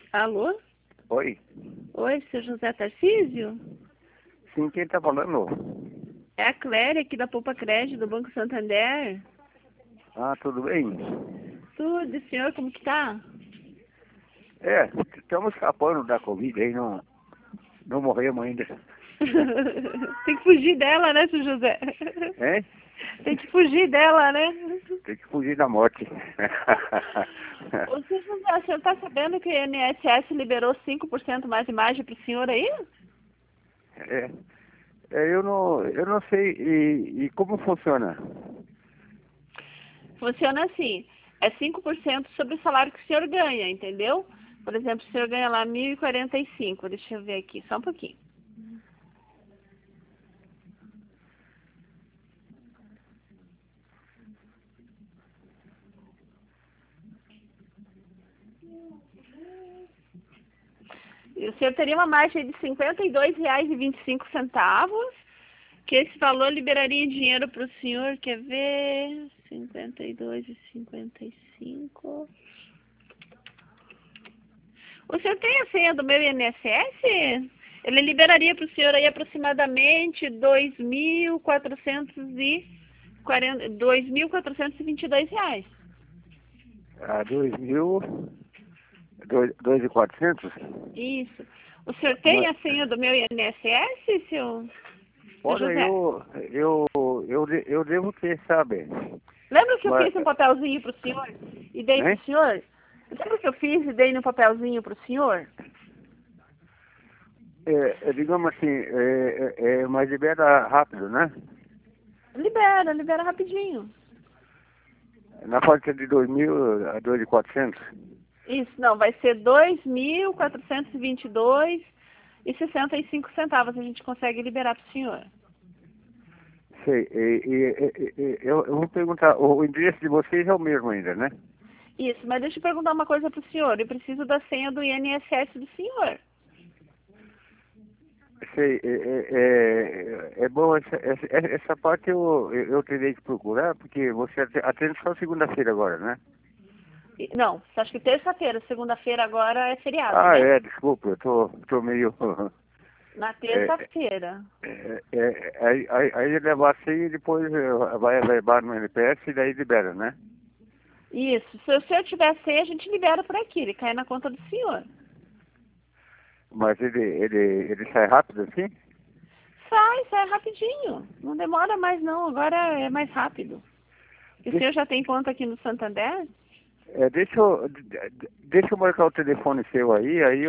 Alô? Oi. Oi, seu José Tarcísio? Sim, quem tá falando? É a Cléria aqui da Poupa Crédito do Banco Santander. Ah, tudo bem? Tudo, e senhor, como que tá? Estamos escapando da Covid aí, não morremos ainda. Tem que fugir dela, né, seu José? Hein? Tem que fugir dela, né? Tem que fugir da morte. Ô, seu José, o senhor tá sabendo que o INSS liberou 5% mais de margem pro senhor aí? É, eu não sei. E como funciona? Funciona assim, é 5% sobre o salário que o senhor ganha, entendeu? Por exemplo, o senhor ganha lá 1.045, deixa eu ver aqui, só um pouquinho. E o senhor teria uma margem de R$ 52,25, que esse valor liberaria dinheiro para o senhor, quer ver? 52,55. O senhor tem a senha do meu INSS? Ele liberaria para o senhor aí aproximadamente R$ 2.422. Ah, 2.400? Isso. O senhor tem Mas, a senha do meu INSS, seu olha, José? eu devo ter, sabe? Lembra que eu Mas, fiz um papelzinho para o senhor e dei para hein? o senhor? Lembra que eu fiz e dei no papelzinho para o senhor? Digamos assim, mas libera rápido, né? Libera rapidinho. Na faixa de 2.000 a 2.400. Isso, não, vai ser 2.422,65 a gente consegue liberar para o senhor. Sei. Eu vou perguntar, o endereço de vocês é o mesmo ainda, né? Isso, mas deixa eu perguntar uma coisa para o senhor. Eu preciso da senha do INSS do senhor. Sei. É bom, essa parte eu terei que procurar, porque você atende só segunda-feira agora, né? Não, você acha que terça-feira, segunda-feira agora é feriado, Ah, né? desculpa, eu tô meio... Na É, terça-feira. aí levar assim e depois vai levar no NPS e daí libera, né? Isso, se o senhor tiver senha, a gente libera por aqui, ele cai na conta do senhor. Mas ele sai rápido assim? Sai rapidinho. Não demora mais não, agora é mais rápido. E o senhor já tem conta aqui no Santander? Deixa eu marcar o telefone seu aí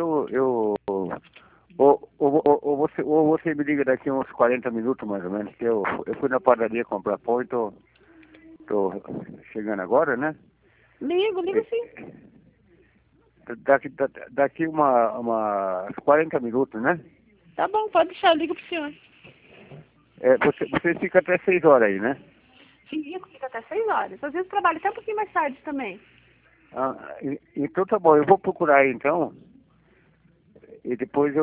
ou você me liga daqui uns 40 minutos mais ou menos, que eu fui na padaria comprar pão e tô chegando agora, né? Ligo sim. Daqui umas 40 minutos, né? Tá bom, pode deixar, eu ligo pro senhor. Você fica até 6 horas aí, né? Fica até 6 horas. Às vezes trabalho até um pouquinho mais tarde também. Ah, então tá bom, eu vou procurar aí então. E depois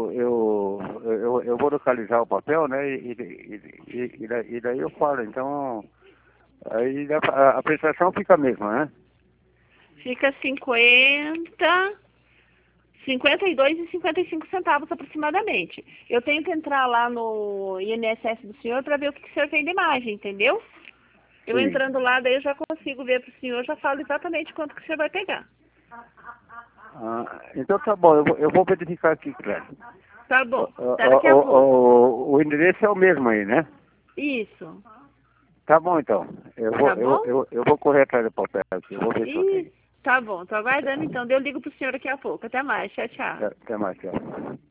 eu vou localizar o papel, né? E daí eu falo. Então, aí a prestação fica a mesma, né? Fica 52,55 aproximadamente. Eu tenho que entrar lá no INSS do senhor para ver o que o senhor tem de imagem, entendeu? Eu Sim. entrando lá, daí eu já consigo ver para o senhor, já falo exatamente quanto que o senhor vai pegar. Então tá bom, eu vou verificar aqui, Cléber. Tá bom, até daqui a pouco. O endereço é o mesmo aí, né? Isso. Tá bom então. Tá bom? Eu vou correr atrás do papel aqui, eu vou ver se eu tenho. Tá bom, tô aguardando então. Eu ligo pro senhor daqui a pouco. Até mais, tchau, tchau. Até mais, tchau.